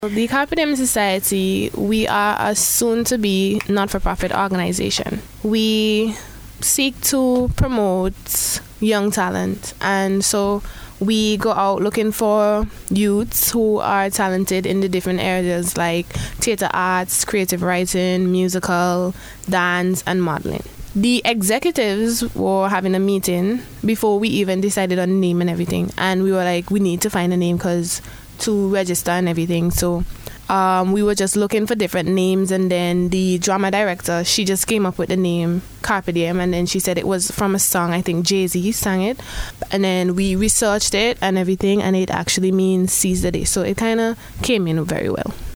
The Carpe Diem Society, we are a soon-to-be not-for-profit organization. We seek to promote young talent, and so we go out looking for youths who are talented in the different areas like theater arts, creative writing, musical, dance, and modeling. The executives were having a meeting before we even decided on the name and everything, and we were like, we need to find a name because to register and everything. So we were just looking for different names, and then the drama director, she just came up with the name Carpe Diem, and then she said it was from a song, I think Jay-Z sang it, and then we researched it and everything, and it actually means seize the day. So it kind of came in very well.